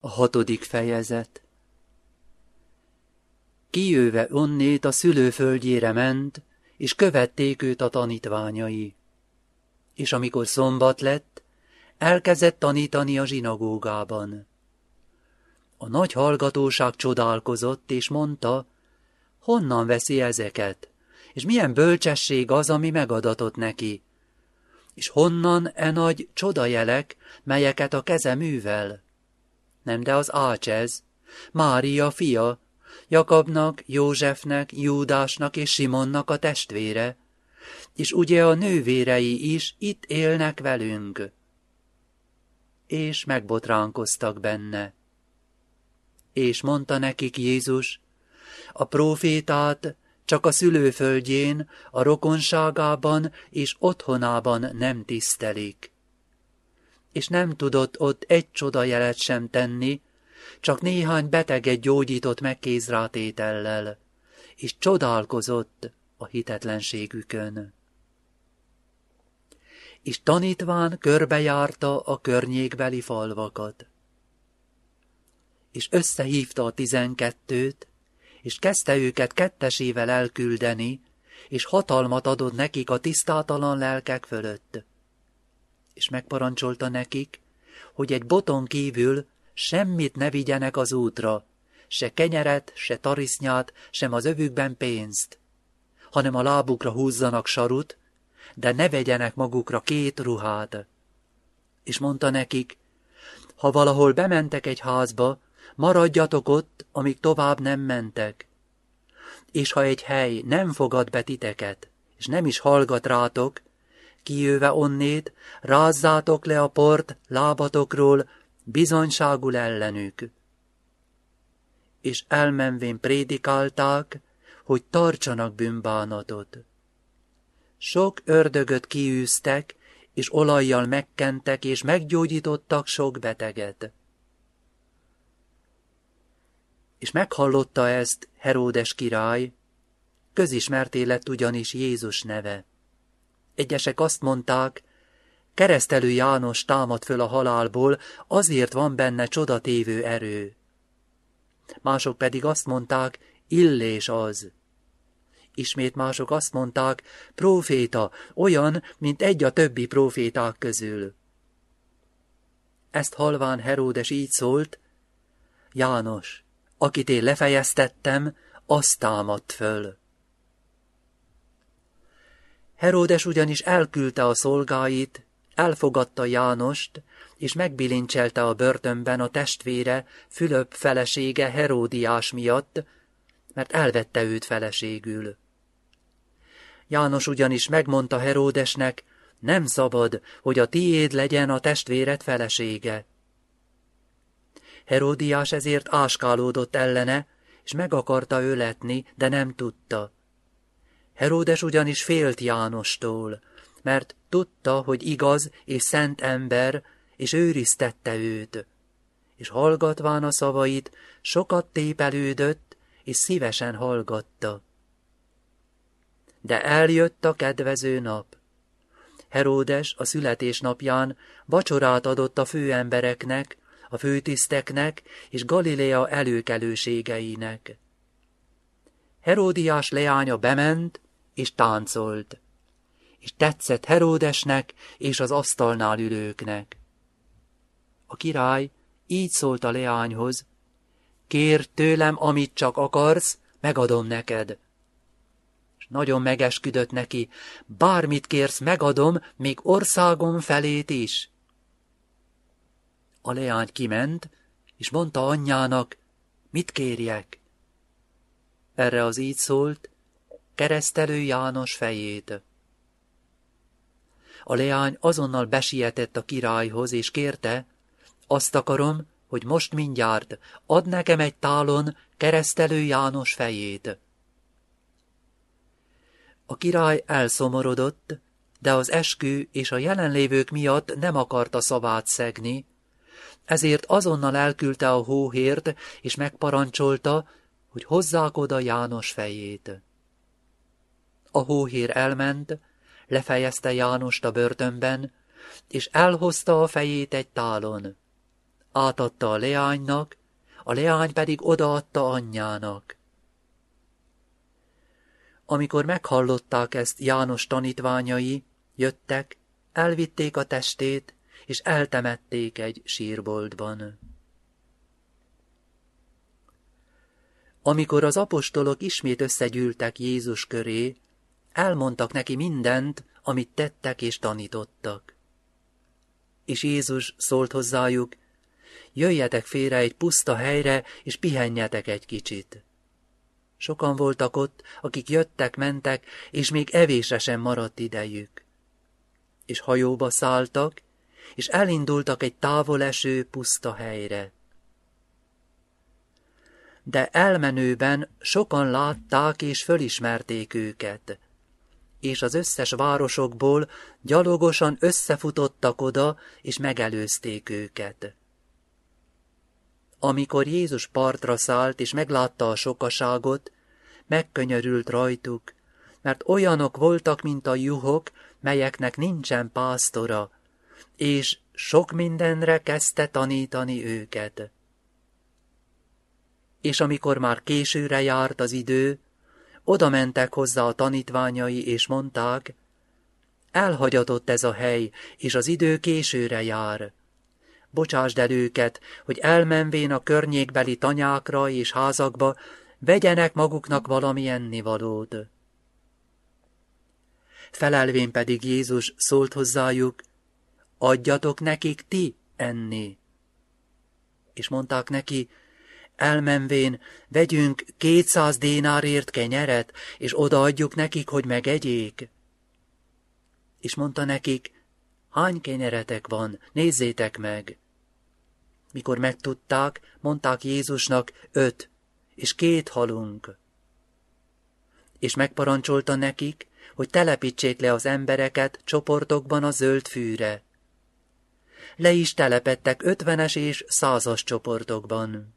A 6. fejezet. Kijöve onnét a szülőföldjére ment, és követték őt a tanítványai. És amikor szombat lett, elkezdett tanítani a zsinagógában. A nagy hallgatóság csodálkozott, és mondta, honnan veszi ezeket, és milyen bölcsesség az, ami megadatott neki, és honnan e nagy csodajelek, melyeket a keze művel. Nem, de az ács ez, Mária fia, Jakabnak, Józsefnek, Júdásnak és Simonnak a testvére, és ugye a nővérei is itt élnek velünk. És megbotránkoztak benne. És mondta nekik Jézus, a prófétát csak a szülőföldjén, a rokonságában és otthonában nem tisztelik. És nem tudott ott egy csodajelet sem tenni, csak néhány beteget gyógyított meg kézrátétellel, és csodálkozott a hitetlenségükön. És tanítván körbejárta a környékbeli falvakat. És összehívta a 12-t, és kezdte őket kettesével elküldeni, és hatalmat adott nekik a tisztátalan lelkek fölött. És megparancsolta nekik, hogy egy boton kívül semmit ne vigyenek az útra, se kenyeret, se tarisznyát, sem az övükben pénzt, hanem a lábukra húzzanak sarut, de ne vegyenek magukra 2 ruhát. És mondta nekik, ha valahol bementek egy házba, maradjatok ott, amíg tovább nem mentek. És ha egy hely nem fogad be titeket, és nem is hallgat rátok, kijöve onnét, rázzátok le a port lábatokról, bizonyságul ellenük. És elmenvén prédikálták, hogy tartsanak bűnbánatot. Sok ördögöt kiűztek, és olajjal megkentek, és meggyógyítottak sok beteget. És meghallotta ezt Heródes király, közismerté lett ugyanis Jézus neve. Egyesek azt mondták, Keresztelő János támad föl a halálból, azért van benne csodatévő erő. Mások pedig azt mondták, Illés az. Ismét mások azt mondták, próféta, olyan, mint egy a többi próféták közül. Ezt halván Heródes így szólt, János, akit én lefejeztettem, azt támadt föl. Heródes ugyanis elküldte a szolgáit, elfogadta Jánost, és megbilincselte a börtönben a testvére, Fülöp felesége Heródiás miatt, mert elvette őt feleségül. János ugyanis megmondta Heródesnek, nem szabad, hogy a tiéd legyen a testvéred felesége. Heródiás ezért áskálódott ellene, és meg akarta öletni, de nem tudta. Heródes ugyanis félt Jánostól, mert tudta, hogy igaz és szent ember, és őriztette őt. És hallgatván a szavait, sokat tépelődött, és szívesen hallgatta. De eljött a kedvező nap. Heródes a születésnapján vacsorát adott a főembereknek, a főtiszteknek és Galilea előkelőségeinek. Heródiás leánya bement, és táncolt, és tetszett Heródesnek és az asztalnál ülőknek. A király így szólt a leányhoz, kérd tőlem, amit csak akarsz, megadom neked. És nagyon megesküdött neki, bármit kérsz, megadom, még országom felét is. A leány kiment, és mondta anyjának, mit kérjek? Erre az így szólt, Keresztelő János fejét. A leány azonnal besietett a királyhoz, és kérte, azt akarom, hogy most mindjárt add nekem egy tálon Keresztelő János fejét. A király elszomorodott, de az eskü és a jelenlévők miatt nem akarta szavát szegni, ezért azonnal elküldte a hóhért, és megparancsolta, hogy hozzák oda János fejét. A hóhér elment, lefejezte Jánost a börtönben, és elhozta a fejét egy tálon. átadta a leánynak, a leány pedig odaadta anyjának. Amikor meghallották ezt János tanítványai, jöttek, elvitték a testét, és eltemették egy sírboltban. Amikor az apostolok ismét összegyűltek Jézus köré, elmondtak neki mindent, amit tettek és tanítottak. És Jézus szólt hozzájuk, jöjjetek félre egy puszta helyre, és pihenjetek egy kicsit. Sokan voltak ott, akik jöttek-mentek, és még evésre sem maradt idejük. És hajóba szálltak, és elindultak egy távoleső puszta helyre. De elmenőben sokan látták és fölismerték őket, és az összes városokból gyalogosan összefutottak oda, és megelőzték őket. Amikor Jézus partra szállt, és meglátta a sokaságot, megkönyörült rajtuk, mert olyanok voltak, mint a juhok, melyeknek nincsen pásztora, és sok mindenre kezdte tanítani őket. És amikor már későre járt az idő, oda mentek hozzá a tanítványai, és mondták, elhagyatott ez a hely, és az idő későre jár. Bocsásd el őket, hogy elmenvén a környékbeli tanyákra és házakba vegyenek maguknak valami ennivalót. Felelvén pedig Jézus szólt hozzájuk, adjatok nekik ti enni. És mondták neki, elmenvén vegyünk 200 dénárért kenyeret, és odaadjuk nekik, hogy megegyék. És mondta nekik, hány kenyeretek van, nézzétek meg. Mikor megtudták, mondták Jézusnak, 5, és 2 halunk. És megparancsolta nekik, hogy telepítsék le az embereket csoportokban a zöld fűre. Le is telepettek 50-es és 100-as csoportokban.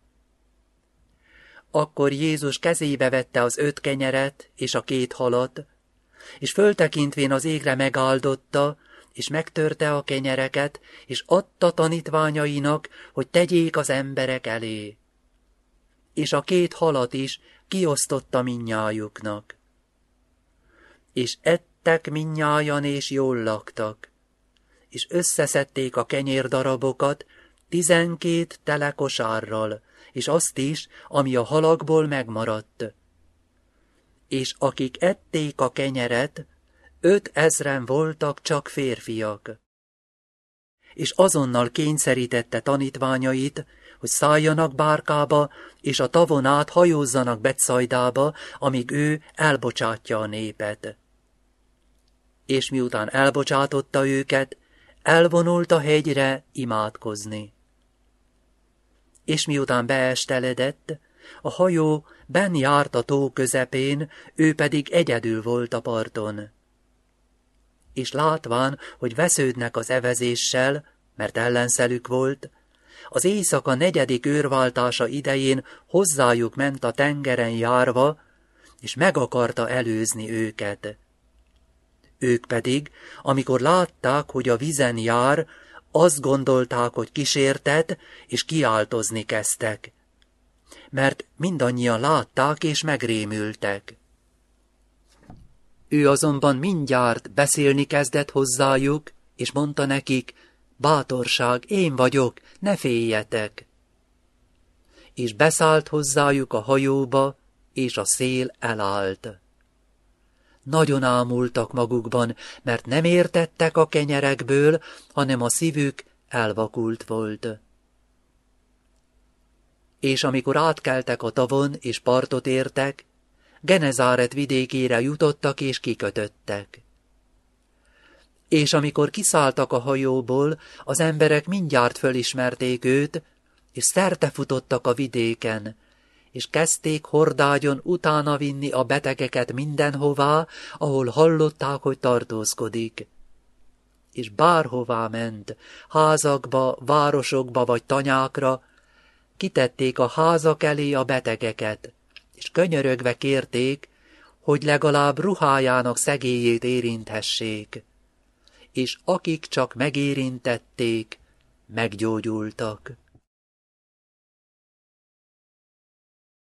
Akkor Jézus kezébe vette az 5 kenyeret és a 2 halat, és föltekintvén az égre megáldotta, és megtörte a kenyereket, és adta tanítványainak, hogy tegyék az emberek elé. És a 2 halat is kiosztotta mindnyájuknak. És ettek mindnyájan, és jól laktak. És összeszedték a kenyérdarabokat 12 tele kosárral, és azt is, ami a halakból megmaradt. És akik ették a kenyeret, 5000 voltak csak férfiak. És azonnal kényszerítette tanítványait, hogy szálljanak bárkába, és a tavon át hajózzanak Betszajdába, amíg ő elbocsátja a népet. És miután elbocsátotta őket, elvonult a hegyre imádkozni. És miután beesteledett, a hajó benn járt a tó közepén, ő pedig egyedül volt a parton. És látván, hogy vesződnek az evezéssel, mert ellenszelük volt, az éjszaka 4. őrváltása idején hozzájuk ment a tengeren járva, és meg akarta előzni őket. Ők pedig, amikor látták, hogy a vízen jár, azt gondolták, hogy kísértet, és kiáltozni kezdtek. Mert mindannyian látták, és megrémültek. Ő azonban mindjárt beszélni kezdett hozzájuk, és mondta nekik, bátorság, én vagyok, ne féljetek. És beszállt hozzájuk a hajóba, és a szél elállt. Nagyon ámultak magukban, mert nem értettek a kenyerekből, hanem a szívük elvakult volt. És amikor átkeltek a tavon, és partot értek, Genezáret vidékére jutottak, és kikötöttek. És amikor kiszálltak a hajóból, az emberek mindjárt fölismerték őt, és szertefutottak a vidéken, és kezdték hordágyon utána vinni a betegeket mindenhová, ahol hallották, hogy tartózkodik. És bárhová ment, házakba, városokba vagy tanyákra, kitették a házak elé a betegeket, és könyörögve kérték, hogy legalább ruhájának szegélyét érinthessék. És akik csak megérintették, meggyógyultak.